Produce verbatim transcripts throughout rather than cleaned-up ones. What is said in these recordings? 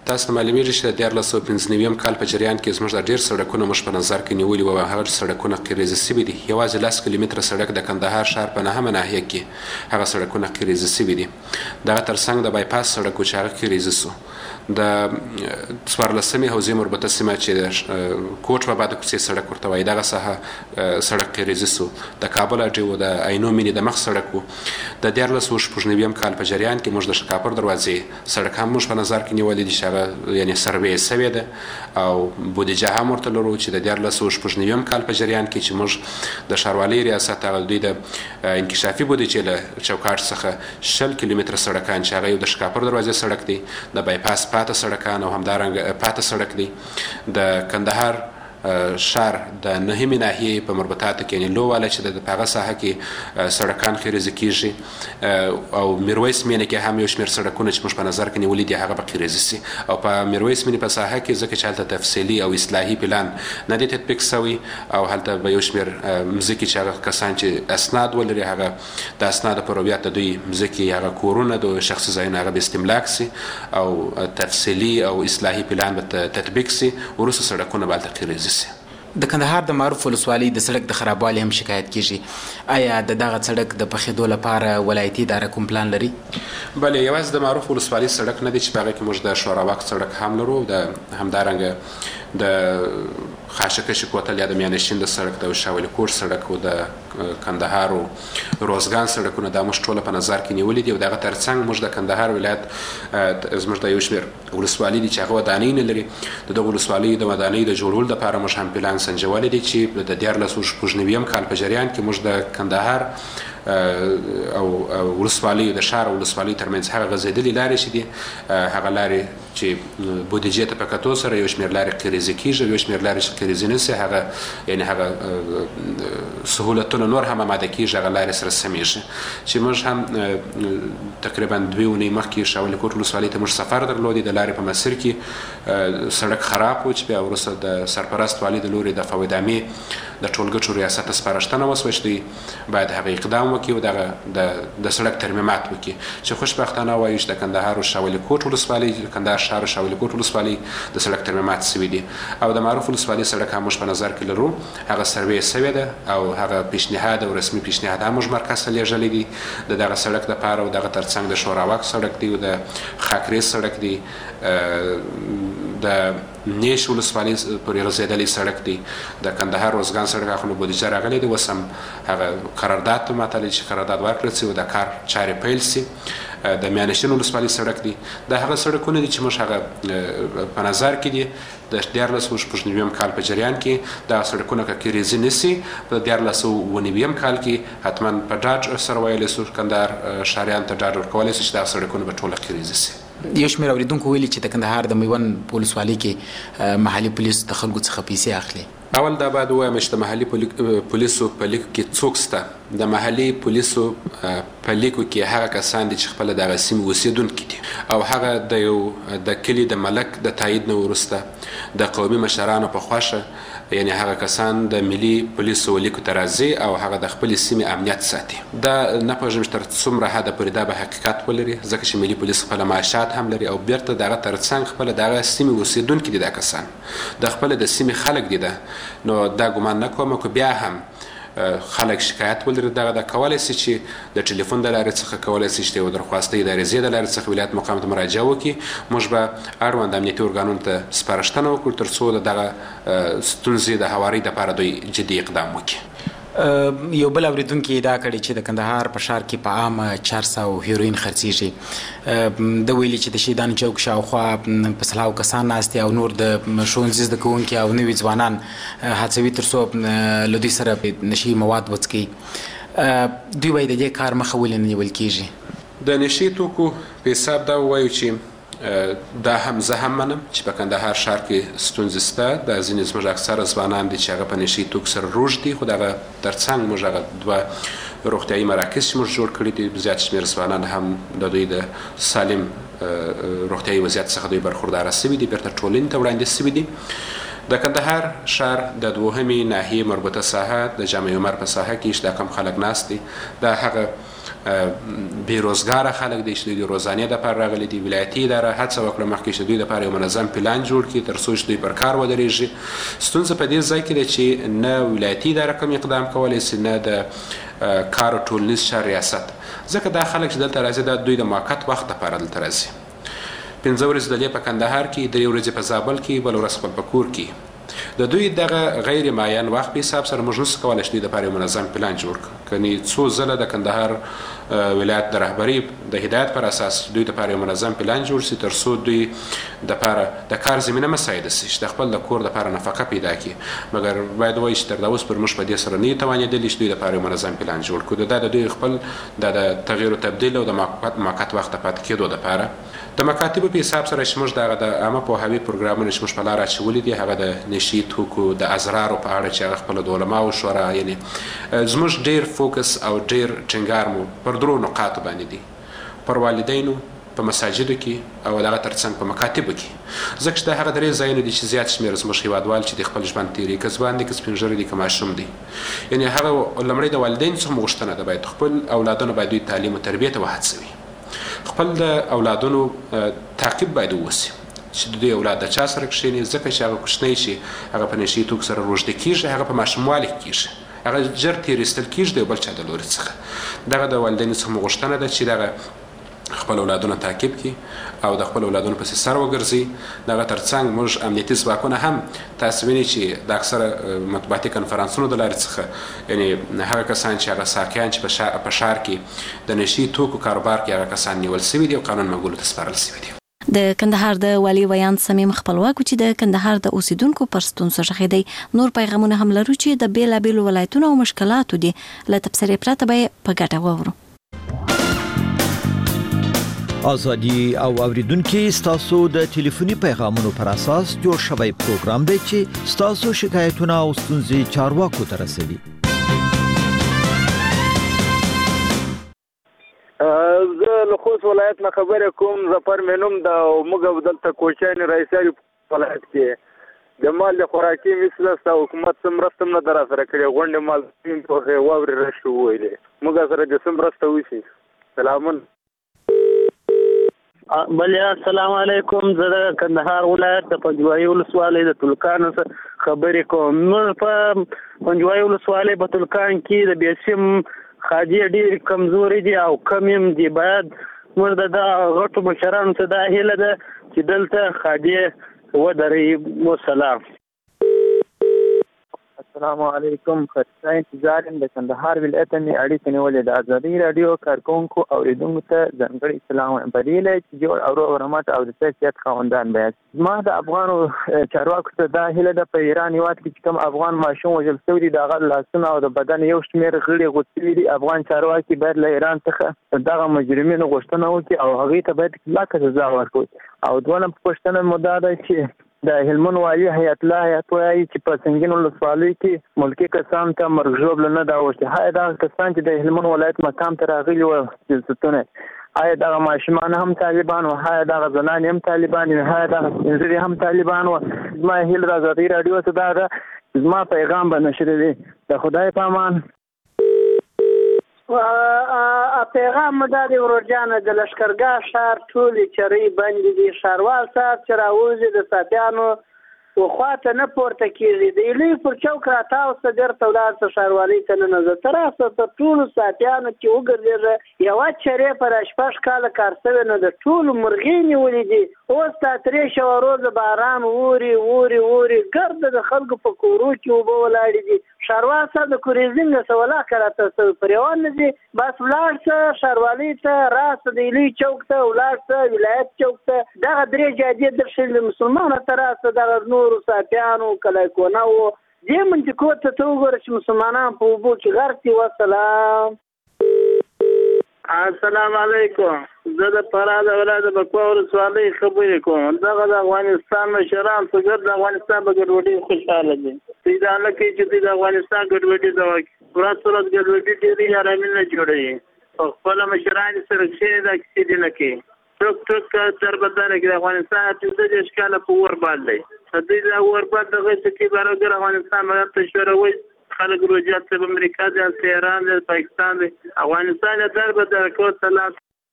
تاسو ته معلومیږي چې د دیارلس سوه پنځه نوي کال په جریان کې زموږ د ډېر سړکونه موږ په نظر کې نیولي وو او هغه سړکونه قیریزه سوي دي. یوازې لس کیلومتره سړک د کندهار ښار په نهمه ناحیه کې هغه سړکونه قیریزه سوي دي. دغه ترڅنګ د بایپاس سړک و چې هغه قیریزه سو. د څوارلسمې حوزې مربوطه سیمه چې د کوټ بابا د کوڅې سړک ورته وایي دغه ساحه سړک قیریزه سو. د کابل اډې و د عینو مینې د مخ سړک و. د دیارلس سوه شپږ نوي کال په جریان کې موږ د شکاپور دروازې سړک هم موږ په نظر کې نیولې دي چې هغه یعنې سروې سوې ده او بودیجه هم ورته لرو چې د دیارلس سوه شپږ نوي کال په جریان کې چې موږ د ښاروالۍ ریاست هغه دوی د انکشافي بودیجې له چوکاټ څخه شل کیلومتره سړکان چې هغه یو د شکاپور دروازې سړک دی، د بایپاس پاته سړکان او همدارنګه پاته سړک دی. د کندهار ښار د نهمې ناحیې په مربوطاتو کې یعنې لوواله چې د په هغه ساحه کې سړکان قیریزه کیږي او میرویس مینه کې هم یو شمېر سړکونه چې موږ په نظر کې نیولي دي هغه به قیریزه سي. او په میرویس مینې په ساحه کې ځکه چې هلته تفصیلي او اصلاحي پلان نه دی تطبیق سوی او هلته به یو شمېر مځکې چې هغه کسان چې اسناد ولري هغه د اسنادو په رویت د دوی مځکې هغه کورونه د شخصي ځایونه هغه به استملاک سي او تفصیلي او اصلاحي پلان به تطبیق سي، وروسته سړکونه به هلته قیریزه. د کندهار د معروف ولسوالۍ د سړک د خرابوالي هم شکایت کیږي. آیا د دغه سړک د پخېدو لپاره ولایتي اداره کوم پلان لري؟ بله، یوازې د معروف ولسوالۍ سړک نه دی چې په هغه کې موږ د شوراوک سړک هم لرو، د همدارنګه د خاشقشي کوتل یا د میانشین د سړک د شاولي کوټ سړک او د کندهار او روزګان سړکونه دا موږ ټوله په نظر کې نیولي دي او دغه ترڅنګ موږ د کندهار ولایت زموږ د یو شمېر ولسوالۍ دي چې هغه ودانۍ نه لري. د دغو ولسوالیو د ودانۍ د جوړولو دپاره موږ هم پلان سنجولی دی چې د دیارلس سوه شپږ نوي کال په جریان کې موږ د کندهار او ولسوالیو د ښار او ولسوالیو ترمنځ هغه غځېدلې لارې چې دي هغه لارې چې بودیجې ته په کتو سره یو شمېر لارې قیریزه کېږي او یو شمېر لارې چې قیریزه نه سي هغه یعنې هغه سهولتونه نور هم اماده کېږي، هغه لارې سره سمیږي. چې موږ هم تقریبا دوې اونۍ مخکې شاولي کوټ ولسوالۍ ته موږ سفر درلودی. د لارې په مسیر کې سړک خراب و چې بیا وروسته د سرپرست والي د لوري د فویدامې د ټولګټو ریاست ته سپارښتنه وسوه چې دوی باید هغه اقدام وکړي او دغه د سړک ترمیمات وکړي چې خوشبختانه وایو چې د کندهار او شاولي کوټ ولسوالۍ د کندهار ښار او شاولي کوټ ولسوالۍ د سړک ترمیمات سوي دي او د معروف ولسوالۍ سړک هم موږ په نظر کې لرو، هغه سروې سوې ده او هغه پیشنهاد او رسمي پیشنهاد هم موږ مرکز ته لیږلی دي د دغه سړک دپاره او دغه ترڅنګ د شوراوک سړک دی او د خاکریز سړک دی، د نیش ولسوالۍ پورې غځېدلی سړک دی، د کندهار روزګان سړک هغه نو بودیجه راغلی دی، اوس هم هغه قرارداد ته ماتلی چې قرارداد ورکړل سي او د کار چارې پیل سي. د میانشین ولسوالۍ سړک دی، دا هغه سړکونه دي چې موږ هغه په نظر کې دي د دیارلس سوه شپږ نوي کال په جریان کې دغه سړکونه که قیریزه نه سي په دیارلس سوه اووه نوي کال کې حتما په ډاډ سره ویلی سو کندهار ښاریانو ته ډاډ ورکولی سي چې دغه سړکونه به ټوله قیریزه سي. یو شمېر اورېدونکو ویلي چې د کندهار د میوند په ولسوالۍ کې محلي پولیسو د خلکو څخه پیسې اخلي. اول دا باید ووایم چې د محلي پولیسو په لیکو کې څوک شته. د محلي پولیسو په لیکو کې هغه کسان دي چې خپله د هغه سیمې اوسېدونکي دي او هغه د یو د کلي د ملک د تایید نه وروسته د قومي مشرانو په خوښه یعنې هغه کسان د ملي پولیسو لیکو ته راځي او هغه د خپلې سیمې امنیت ساتي. دا نه پوهېږم چې تر څومره حده پورې دا به حقیقت ولري ځکه چې ملي پولیس خپله معاشات هم لري او بیرته د هغه ترڅنګ خپله د هغه سیمې اوسېدونکي دي دا کسان د خپله د سیمې خلک دي. ده نو دا ګمان نه کوم که بیا هم خلک شکایت ولري دغه د کولی سي چې د ټلیفون د لارې څخه کولی سي چې د یو درخواستۍ د عریضې د لارې څخه ولایت مقام ته مراجعه وکړي. موږ به اړوند امنیتي ارګانونو ته سپارښتنه وکړو تر څو د دغه ستونزې د هوارۍ دپاره دوی جدي اقدام وکړي. یو بل اورېدونکي ادعا کړې چې د کندهار په ښار کې په عامه چرس او هیروین خرڅېږي. ده ویلي چې د شهیدانو چوک شاوخوا په سلهاوو کسان ناست دي او نور د ښوونځي زده کوونکي او نوي ځوانان هڅوي تر څو له دوی سره نشي مواد وڅکوي. دوی وایي د دې کار مخه ولې نه نیول کېږي؟ د نشي توکو په حساب دا ووایو چې دا هم زه هم منم چې په کندهار ښار کې ستونزې شته. دا ځینې زموږ اکثره ځوانان دي چې هغه په نشي توکو سره روږ دي خو د هغه ترڅنګ موږ هغه دوه روغتیایي مراکز چې موږ جوړ کړي دي زیات شمېر ځوانان هم د دوی د سالم روغتیایي وضعیت څخه دوی برخورداره سوي دي بیرته ټولنې ته وړاندې سوي دي. د کندهار ښار د دوهمې ناحیې مربوطه ساحه د جامع عمر په ساحه کې چې دا کم خلک ناست دي دا هغه بیروزګاره خلک دي چې دوی د روزانې دپاره راغلي دي. ولایتي اداره هڅه وکړه مخکې چې دوی دپاره یو منظم پلان جوړ کړي تر څو چې دوی پر کار ودرېږي. ستونزه په دې ځای کې ده چې نه ولایتي اداره کوم اقدام کولی سي نه د کار او ټولنیز چار ریاست، ځکه دا خلک چې دلته راځي دا دوی د موقت وخت دپاره دلته راځي. پنځه ورځې دلې په کندهار کې، درې ورځې په زابل کې، بل ورځ خپل په کور کې. د دوی دغه غیر معین وخت په حساب سره موږ نشو کولی چې دوی دپاره یو منظم پلان جوړ کړو. کنې څو ځله د کندهار ولایت د رهبرۍ د هدایت پر اساس دوی دپاره یو منظم پلان جوړ سي تر څو دوی دپاره د کار زمینه مساعده سي چې د خپل د کور دپاره نفقه پیدا کړي. مګر باید ووایي چې تر دا اوس پورې موږ په دې سره نه یو توانېدلي چې دوی دپاره یو منظم پلان جوړ کړو. دا د دوی خپل د تغییر او تبدیل او د موقت وخت د پاتې کېدو دپاره د مکاتبو په حساب سره چې موږ دغه د عامه پوهاوي پروګرامونه چې موږ په لاره اچولي دي، هغه د نشي توکو د ازرارو په اړه چې هغه خپله د علماو شورا، یعنې زموږ ډېر فوکس او ډېر ټینګار مو پر درو نقاطو باندې دي، پر والدینو، په مساجدو کې او دغه ترڅنګ په مکاتبو کې. ځکه چې دا هغه درې ځایونه دي چې زیات شمېر زموږ هېوادوال چې د خپل ژوند تېروي، که ځوان دي، که سپین ږیري دي، که ماشوم دي. یعنې هغه لومړی د والدینو څخه غوښتنه ده باید خپل اولادونه باید دوی تعلیم و تربیې ته وهڅوي. خپل د اولادونو تعقیب باید ووسي چې د دوی اولاد د چا سره کښېني، ځکه چې هغه کوچنی چې هغه په نشي توکو سره روږدی کېږي هغه په ماشوموالي کې کېږي، هغه ژر تېرېستل کېږي د یو بل چا د لوري څخه. دغه د والدینو څخه مو غوښتنه ده چې دغه خپل اولادونه تعقیب کړي او د خپل اولادونو پسې سر وګرځي. دغه ترڅنګ موږ امنیتي ځواکونه هم تاسو وینئ چې د اکثره مطبوعاتي کنفرانسونو د لارې څخه یعنې هغه کسان چې هغه ساقیان چې په ښار کې د نشي توکو کاروبار کې هغه کسان نیول سوي دي او قانون منګولو ته سپارل سوي دي. د کندهار د والي ویان صمیم خپلواک چې د کندهار د اوسیدونکو پر ستونزو ږغېدی. نور پیغامونه هم لرو چې د بیلابیلو ولایتونو او مشکلاتو دي، له تبصرې پرته به یې په ګټه واورو. ازادي او اوریدونکو ستاسو د ټلیفوني پیغامونو پر اساس جوړ شوی پروګرام دی چې ستاسو شکایتونه او ستونزې چارواکو ته رسوي. زه له خوست ولایت نه خبرې کوم. ظفر مې نوم ده او موږ دلته کوچیان رئیساري ولایت کې د مال د خوراکي مثلث او حکومت څه مرسته هم نه ده راسره کړې. غونډې مال پوهې واورې راشي وویلې موږ سره د څه مرسته وشي. سلامونه. بله السلام علیکم. زه د کندهار ولایت د پنجوایي ولسوالۍ د تلکان خبرې کوم. موږ په پنجوایي ولسوالۍ په تلکان کې د بیسیم خاجي ډېر کمزوري دي او کم هم دي. باید موږ د غټو مشرانو ته دا هیله ده چې دلته خاجي ودرې. وسلام. السلام علیکم. خدای انتظار د کندهار ولایت می اړیکې نیولې د ازادي رادیو کارکونکو او اوریدونکو ته ځانګړي سلام بدیله چې جوړ او رحمت او د سیاست خواندان بیان. ما د افغانو چارواکو ته دا هیله ده په ایران هیواد کې کوم افغان ماشوم وژل شوی دی دغه لاسونه او د بدن یو شمېر غړي غوڅوي دي. افغان چارواکي باید له ایران څخه دغه مجرمینو غوښتنه وکړي او هغوی ته باید کلکه سزا ورکړي. او دویم پوښتنه مو دا ده چې د هلمند والي حیات الله حیات وایي چې په سنګین ولسوالۍ کې ملکي کسان ته مرګ ژوبله نه ده اوښتې. های دغه کسان چې د هلمند ولایت مقام ته راغلي وو جلستونه، های دغه ماشومان هم طالبان وو، های دغه زنانې هم طالبان وو، های دغه سپین ږیري هم طالبان وو. زما هیله د ازادۍ راډیو ته دا ده زما پیغام به نشروي. د خدای په امان. پیغام مدا دی ورجانه د لشکرګاه ښار ټولې چرۍ بندې دي. ښاروال صاحب چې راوځي د صافیانو وخواته نه پورته کېږي. د ایلي پر چوک راتاو څه بېرته ولاړ شه ښاروالۍ ته ننوځه. ته راسه په ټولو صافیانو کې وګرځېږه. یوه چرې په را شپږ کاله کار شوې نه د ټولو مرغۍ نیولې دي. اوس تا درې شوه روزه باران اوري اوري اوري ګرده د خلکو په کورو کې اوبه ولاړې دي. ښاروال صاحب د کوریزینګ څه ولاکه راته پر یوان نه ځي. بس ولاړ شه ښاروالۍ ته، راسه د ایلي چوک ته، ولاړ شه ولایت چوک ته. دغه درې جادې درشلي مسلمانه ته راسه دغه نورو صافیانو کلایکونه وو دې منطقو ته ته وګوره چې مسلمانان په اوبو کې غرق دي. وسلام. السلام علیکم. زه د فراه د ولایت د بکوا ولسوالۍ خبرې کوم. دغه د افغانستان مشران په ګرد د افغانستان په ګډوډۍ خوشحاله دي. دوی دا نه کوي چې دوی د افغانستان ګډوډي ته وکړي. ورځ ورځ ګډوډي ډېرې ارامي نه جوړوي. په خپله مشران سره کښېني دا کیسې دې نه کوي. ټوک ټوک دربدره کې د افغانستان پنځه دېرش کاله په اور بال دی. دوی د اور بال دغه څه کې برابر افغانستان باندې ته شوروي خلک روجات ته امریکا دی تهران دی پاکستان دی افغانستان در به در کو سلام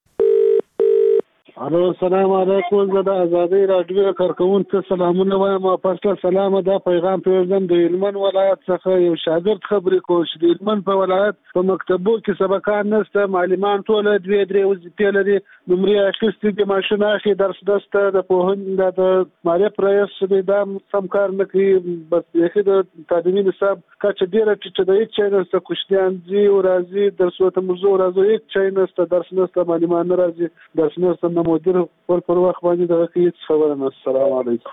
الو السلام علیکم زه د ازادي رادیو کارکونکو سلامونه وایم پاسله سلام دا پیغام پیژنم د هلمند ولایت څخه یو شاګرد خبرې کوي چې د هلمند په ولایت په مکتبو کې سبقان نشته معلمان ټول دوی درې وظیفې لري نمرې اخیستې دي ماشین اخی درس دسته د پوهنې د مالیه پرایس دې دا سم کار نه کوي بس یې د تعلیمي نصاب کچه ډیره چې د هیڅ چینل څخه کوشتيان زی او راځي درس وته موضوع راځي هیڅ چینل څخه درس نشته معلمان نه راځي درس نشته مدیر خپل پر وخت باندې دغه هیڅ خبره نه السلام علیکم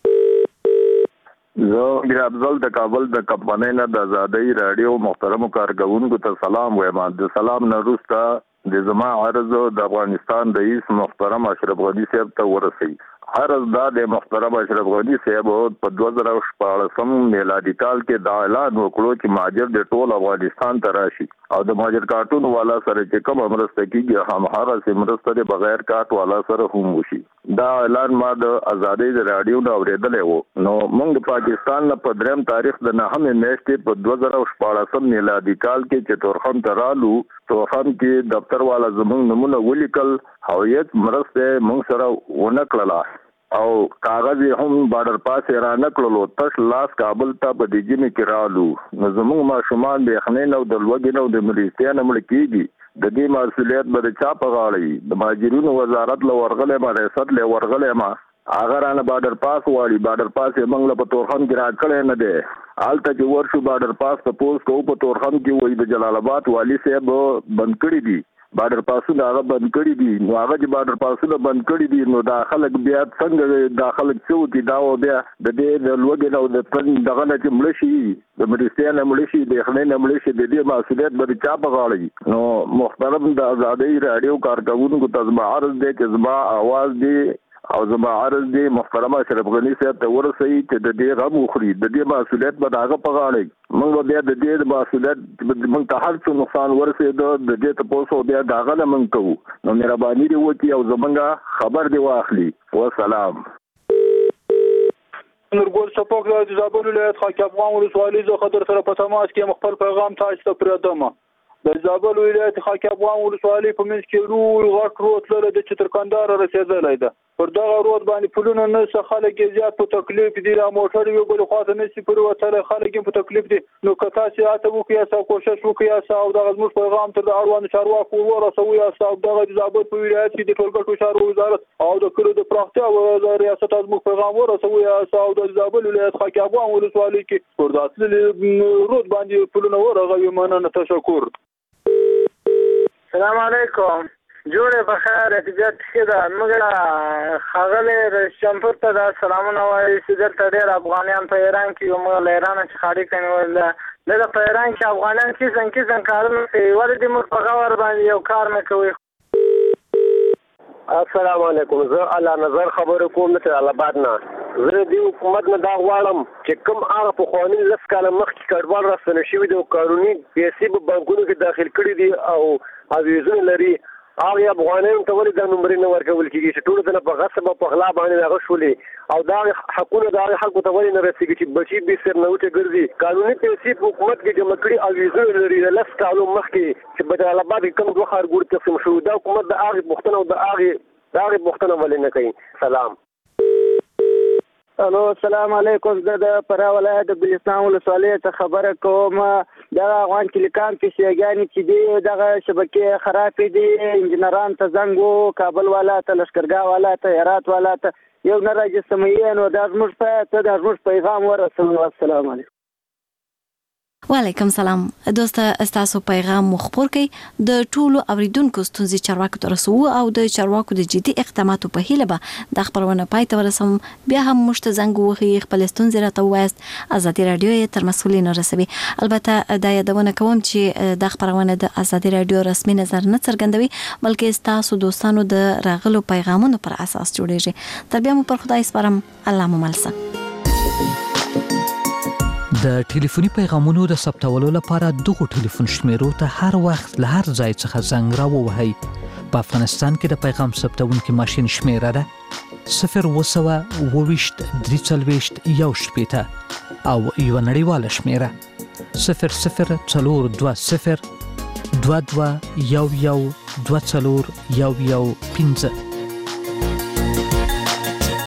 زه میر افضل د کابل د کمپنۍ نه د ازادۍ رادیو محترم کارګونکو ته سلام وایم د سلام نه وروسته د زما عرض د افغانستان رئیس محترم اشرف غنی صاحب ته ورسي عرض دا د محترم اشرف غنی صاحب په دوه زره شپاړسم میلادي کال کې دا اعلان وکړو چې مهاجر د ټول افغانستان ته راشي او د مهاجر کارتون والا سره چې کوم مرسته کیږي همهاره سي مرسته بغیر کارت والا سره هم وشي دا اعلان ما د ازادۍ د رادیو نو اوریدلې وو نو موږ د پاکستان نه په دریم تاریخ د نهمه میاشتې په دوه زره شپاړسم میلادي کال کې چې تورخم ترالو تورخم کې دفتر والا زموږ نمونه ولیکل هویت مرسته موږ سره ونکړه او کاغذ هم بارډر پاس را نکړلو تش لاس کابل ته په دیجنې کې رالو نو زموږ ماشومان د خنې نو د لوګي نو د مریضتیا نه مړ کیږي د دې مسؤلیت به چا په غاړه د مهاجرینو وزارت له ورغله ما ریاست له ورغله ما اگر ان بارډر پاس والی بارډر پاس یې موږ په تورخم کې راکړل نه دی حالت چې ورشو بارډر پاس ته پوس کو په تورخم کې وای د جلال آباد والی صاحب بند کړی دي بارډر پاسونه هغه بند کړی دي نو هغه چې بارډر پاسونه بند کړی دي نو دا خلک بیا څنګه داخله څو دي دا او بیا د دې د لوګي نو د پن دغه نه چې ملشي د مریضتیا نه ملشي د خنې نه ملشي د دې مسؤلیت به چا په غاړه نو محترم د ازادۍ رادیو کارکونکو ته زما عرض دی چې زما आवाज دی او زما عرض دی محترم اشرف غنی صاحب ته ورسي چې د دې غو خوري د دې مسؤلیت به هغه په غاړه موږ بیا د دې مسؤلیت موږ ته هر څه نقصان ورسېد د دې ته پوسو بیا داغه نه موږ کوو نو مهرباني دی وتی او زمونږه خبر دی واخلي والسلام نورګل سپوک د زابل ولایت خاک افغان ولسوالۍ زه خبر سره په تماس کې خپل پیغام تاسو ته پردم د زابل ولایت خاک افغان ولسوالۍ په منځ کې روغ غټ روت لري د چترکندار رسیدلای ده پر دغه روت باندې پلونه نه څه خلک زیات په تکلیف دي را موټر یو بل خواته نشي پر وتره خلک په تکلیف دي نو کتا سي اته وکي یا کوشش وکي یا او دغه زموږ پیغام تر اړوند چارواکو ورسوي یا او دغه زابل په ولایت کې د ټولګټو چارو وزارت او د کړو د پراختیا او ریاست زموږ پیغام ورسوي یا او د زابل ولایت خاک افغان ولسوالۍ کې پر داسې روت باندې پلونه ورغوي مننه تشکر السلام علیکم جوړه بخیر اجازه کړه موږ خاغله رشمپور ته د سلامونه وایي چې دلته ډېر افغانان په ایران کې یو موږ له ایران څخه خاري کوي ول د په ایران کې افغانان چې څنګه څنګه کارونه کوي ولې موږ په غوړ باندې یو کار نه کوي السلام علیکم زه الله نظر خبرې کوم ته الاباد نه زه د حکومت نه دا غواړم چې کوم هغه په قانون لس کاله مخکې کډوال راستنه شوي د قانوني پیسې په بانکونو کې داخل کړي دي او اویزونه لري هغه افغانانو ته ولې د نمبرې نه ورکول کېږي چې ټول ځنه په غصب په غلا باندې هغه شولې او دا حقونه د خلکو ته ولې نه رسېږي چې بچي به سر نه وټه ګرځي قانوني پیسې په حکومت کې جمع کړي او ویزه لري د لس کالو مخکې چې بدل آباد کوم دوه خارګور تقسیم شو دا حکومت د هغه مختنه او د هغه د هغه مختنه ولې نه کوي سلام الو السلام علیکم زه د فراه ولایت د بلوچستان ولسوالۍ ته خبره کوم د افغان ټلیکام پیسېګانې چې دي دغه شبکې خرابې دي انجنیران ته زنګ وو کابل والا ته لشکرګاه والا ته هرات والا ته یو نه راجسمې نو د زموږ په ته د زموږ پیغام ورسول السلام علیکم وعلیکم سلام دوسته استاسو پیغام مخبر کی د ټولو اوریدونکو ستونزې چارواکو ته رسو او د چارواکو د جدي اقداماتو په هیله به د خبرونه پای ته ورسوم بیا هم مشت زنګ وخی خپل ستونزې راته وایست ازادي رادیو یې تر مسؤلین رسوي البته دا یادونه کوم چې د خبرونه د ازادي رادیو رسمي نظر نه څرګندوي بلکې استاسو دوستانو د راغلو پیغامونو پر اساس جوړیږي تر بیا مو پر خدای سپارم الله مو ملسه د ټلیفوني پیغامونو د ثبتولو لپاره دغه ټلیفون شمیرو ته هر وخت له هر ځای څخه زنګ راووهئ. په افغانستان کې د پیغام ثبتونکي ماشین شمیره ده صفر اوه سوه اوه ویشت درې څلوېښت یو شپېته او یوه نړیواله شمیره صفر صفر څلور دوه صفر دوه دوه یو یو دوه څلور یو یو پنځه.